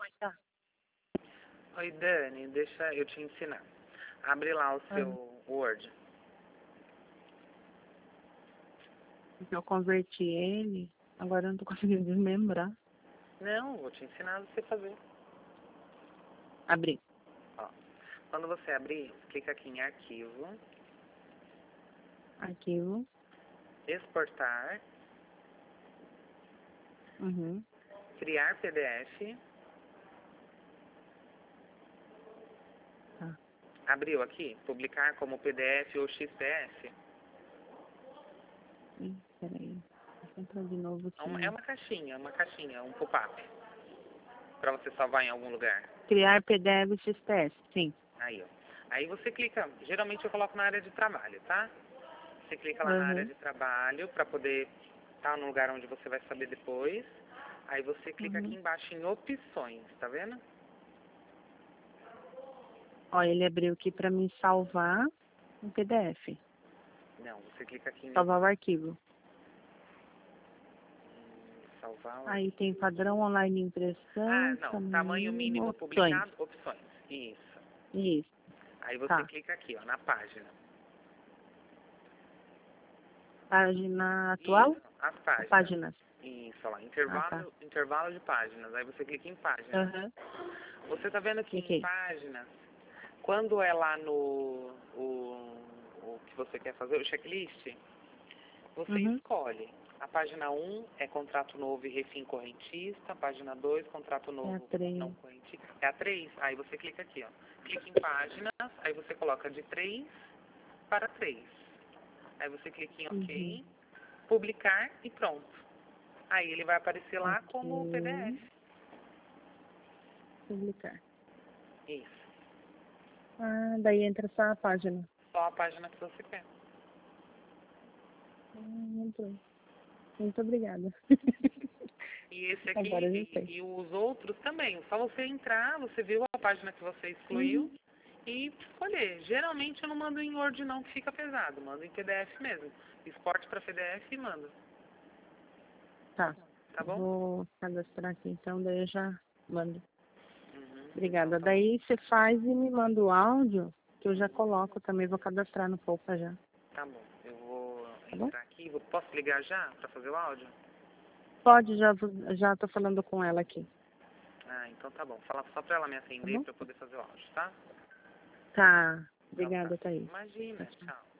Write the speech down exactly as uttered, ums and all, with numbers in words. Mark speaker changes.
Speaker 1: Tá.
Speaker 2: Oi, Dani, deixa eu te ensinar. Abre lá o seu
Speaker 1: Ah.
Speaker 2: Word.
Speaker 1: Eu converti ele, agora eu não tô conseguindo desmembrar.
Speaker 2: Não, vou te ensinar a você fazer.
Speaker 1: Abri.
Speaker 2: Ó, quando você abrir, clica aqui em Arquivo,
Speaker 1: Arquivo.
Speaker 2: Exportar,
Speaker 1: Uhum.
Speaker 2: Criar P D F.
Speaker 1: Tá.
Speaker 2: Abriu aqui? Publicar como P D F ou X P S?
Speaker 1: Ih, peraí. Vou entrar de novo
Speaker 2: É uma,
Speaker 1: aqui.
Speaker 2: é uma caixinha, uma caixinha, um pop-up. Pra você salvar em algum lugar.
Speaker 1: Criar P D F X P S, sim.
Speaker 2: Aí, ó. Aí você clica, geralmente eu coloco na área de trabalho, tá? Você clica lá na área
Speaker 1: Uhum.
Speaker 2: de trabalho para poder estar no lugar onde você vai saber depois. Aí você clica aqui
Speaker 1: Uhum.
Speaker 2: embaixo em opções, tá vendo?
Speaker 1: Ó, ele abriu aqui pra mim salvar um P D F.
Speaker 2: Não, você clica aqui em
Speaker 1: Salvar o arquivo.
Speaker 2: salvar o
Speaker 1: Aí
Speaker 2: arquivo.
Speaker 1: tem padrão online de
Speaker 2: Ah,
Speaker 1: impressão,
Speaker 2: não, tamanho
Speaker 1: tamanho,
Speaker 2: mínimo
Speaker 1: opções.
Speaker 2: publicado, opções. Isso.
Speaker 1: Isso.
Speaker 2: Aí você
Speaker 1: Tá.
Speaker 2: clica aqui, ó, na página.
Speaker 1: Página atual?
Speaker 2: Isso, as páginas.
Speaker 1: Páginas.
Speaker 2: Isso, ó lá,
Speaker 1: Ah, tá.
Speaker 2: intervalo, intervalo de páginas. Aí você clica em páginas.
Speaker 1: Aham.
Speaker 2: Você tá vendo que em
Speaker 1: Cliquei.
Speaker 2: páginas, quando é lá no o, o que você quer fazer, o checklist, você
Speaker 1: Uhum.
Speaker 2: escolhe. A página um é contrato novo e refim correntista, a página dois, contrato
Speaker 1: É a
Speaker 2: novo
Speaker 1: três.
Speaker 2: não correntista. É a três, aí você clica aqui, ó. Clica em páginas, aí você coloca de três para três. Aí você clica em
Speaker 1: Uhum.
Speaker 2: OK, publicar e pronto. Aí ele vai aparecer lá como P D
Speaker 1: Ok.
Speaker 2: F.
Speaker 1: Publicar.
Speaker 2: Isso.
Speaker 1: Ah, daí entra só a página.
Speaker 2: Só a página que você quer.
Speaker 1: Ah, muito, muito obrigada.
Speaker 2: E esse
Speaker 1: Agora eu já
Speaker 2: aqui,
Speaker 1: sei.
Speaker 2: e, e os outros também. Só você entrar, você viu a página que você excluiu
Speaker 1: Uhum.
Speaker 2: e escolher. Geralmente eu não mando em Word não, que fica pesado. Mando em P D F mesmo. Exporte para P D F e mando.
Speaker 1: Tá.
Speaker 2: Tá bom?
Speaker 1: Vou cadastrar aqui então, daí eu já mando.
Speaker 2: Uhum.
Speaker 1: Obrigada.
Speaker 2: Então tá bom.
Speaker 1: Daí você faz e me manda o áudio, que eu já coloco também, vou cadastrar no Poupa já.
Speaker 2: Tá bom. Eu vou
Speaker 1: Tá bom?
Speaker 2: entrar aqui. Vou- Posso ligar já para fazer o áudio?
Speaker 1: Pode, já, já tô falando com ela aqui.
Speaker 2: Ah, então tá bom. Fala só para ela me
Speaker 1: Tá
Speaker 2: atender
Speaker 1: bom?
Speaker 2: para eu poder fazer o áudio, tá?
Speaker 1: Tá.
Speaker 2: Então tá.
Speaker 1: Obrigada, Thaís.
Speaker 2: Imagina.
Speaker 1: Tchau, tchau.
Speaker 2: Tchau.